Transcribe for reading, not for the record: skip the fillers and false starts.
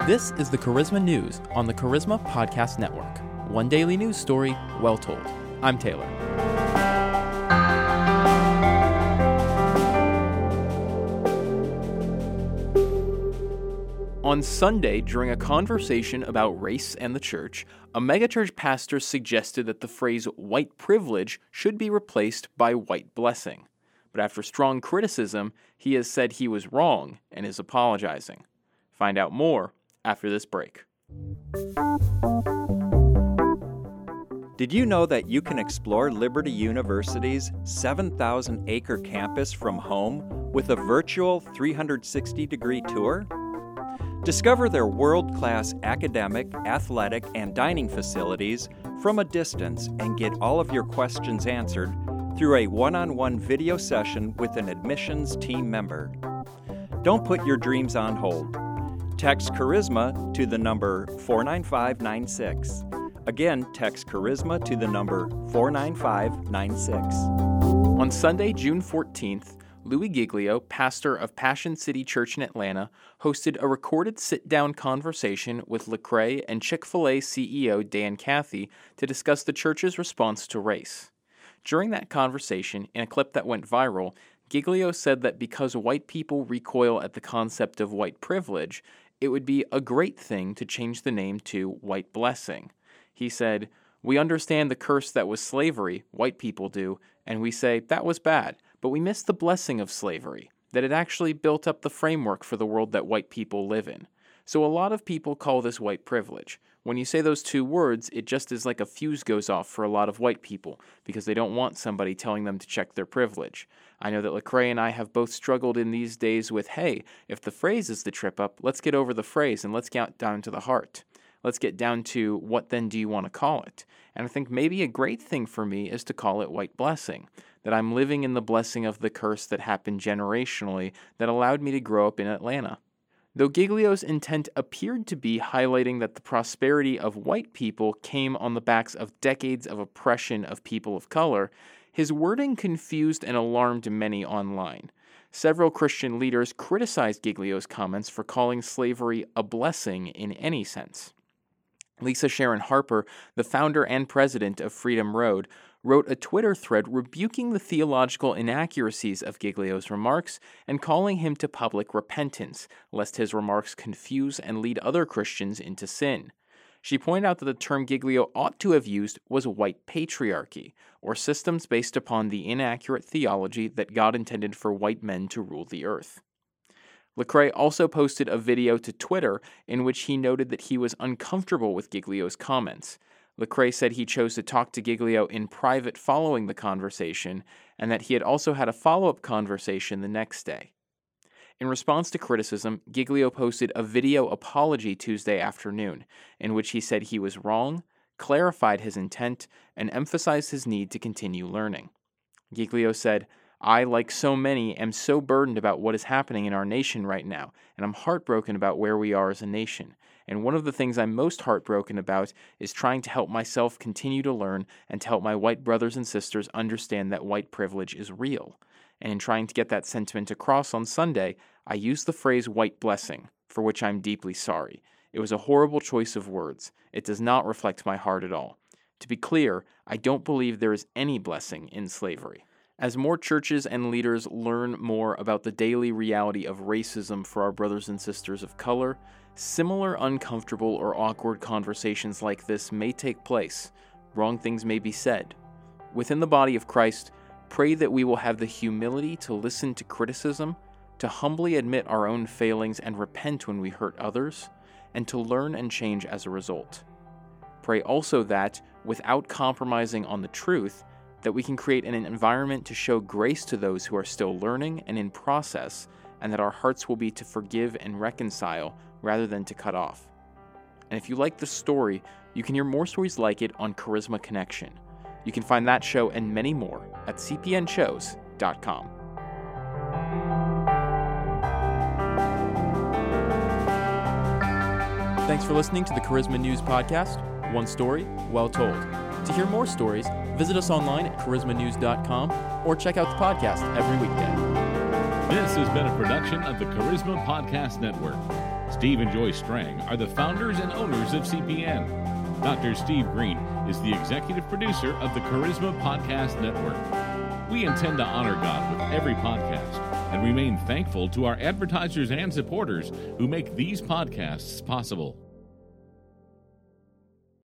This is the Charisma News on the Charisma Podcast Network. One daily news story, well told. I'm Taylor. On Sunday, during a conversation about race and the church, a megachurch pastor suggested that the phrase white privilege should be replaced by white blessing. But after strong criticism, he has said he was wrong and is apologizing. Find out more after this break. Did you know that you can explore Liberty University's 7,000-acre campus from home with a virtual 360-degree tour? Discover their world-class academic, athletic, and dining facilities from a distance and get all of your questions answered through a one-on-one video session with an admissions team member. Don't put your dreams on hold. Text Charisma to the number 49596. Again, text Charisma to the number 49596. On Sunday, June 14th, Louis Giglio, pastor of Passion City Church in Atlanta, hosted a recorded sit-down conversation with Lecrae and Chick-fil-A CEO Dan Cathy to discuss the church's response to race. During that conversation, in a clip that went viral, Giglio said that because white people recoil at the concept of white privilege, it would be a great thing to change the name to white blessing. He said, "We understand the curse that was slavery, white people do, and we say that was bad, but we miss the blessing of slavery, that it actually built up the framework for the world that white people live in. So a lot of people call this white privilege. When you say those two words, it just is like a fuse goes off for a lot of white people because they don't want somebody telling them to check their privilege. I know that Lecrae and I have both struggled in these days with, hey, if the phrase is the trip up, let's get over the phrase and let's get down to the heart. Let's get down to what then do you want to call it? And I think maybe a great thing for me is to call it white blessing, that I'm living in the blessing of the curse that happened generationally that allowed me to grow up in Atlanta." Though Giglio's intent appeared to be highlighting that the prosperity of white people came on the backs of decades of oppression of people of color, his wording confused and alarmed many online. Several Christian leaders criticized Giglio's comments for calling slavery a blessing in any sense. Lisa Sharon Harper, the founder and president of Freedom Road, wrote a Twitter thread rebuking the theological inaccuracies of Giglio's remarks and calling him to public repentance, lest his remarks confuse and lead other Christians into sin. She pointed out that the term Giglio ought to have used was white patriarchy, or systems based upon the inaccurate theology that God intended for white men to rule the earth. Lecrae also posted a video to Twitter in which he noted that he was uncomfortable with Giglio's comments. Lecrae said he chose to talk to Giglio in private following the conversation, and that he had also had a follow-up conversation the next day. In response to criticism, Giglio posted a video apology Tuesday afternoon, in which he said he was wrong, clarified his intent, and emphasized his need to continue learning. Giglio said, "I, like so many, am so burdened about what is happening in our nation right now, and I'm heartbroken about where we are as a nation. And one of the things I'm most heartbroken about is trying to help myself continue to learn and to help my white brothers and sisters understand that white privilege is real. And in trying to get that sentiment across on Sunday, I used the phrase white blessing, for which I'm deeply sorry. It was a horrible choice of words. It does not reflect my heart at all. To be clear, I don't believe there is any blessing in slavery." As more churches and leaders learn more about the daily reality of racism for our brothers and sisters of color, similar uncomfortable or awkward conversations like this may take place. Wrong things may be said. Within the body of Christ, pray that we will have the humility to listen to criticism, to humbly admit our own failings and repent when we hurt others, and to learn and change as a result. Pray also that, without compromising on the truth, that we can create an environment to show grace to those who are still learning and in process, and that our hearts will be to forgive and reconcile rather than to cut off. And if you like this story, you can hear more stories like it on Charisma Connection. You can find that show and many more at cpnshows.com. Thanks for listening to the Charisma News Podcast. One story, well told. To hear more stories, visit us online at charismanews.com or check out the podcast every weekday. This has been a production of the Charisma Podcast Network. Steve and Joy Strang are the founders and owners of CPN. Dr. Steve Green is the executive producer of the Charisma Podcast Network. We intend to honor God with every podcast and remain thankful to our advertisers and supporters who make these podcasts possible.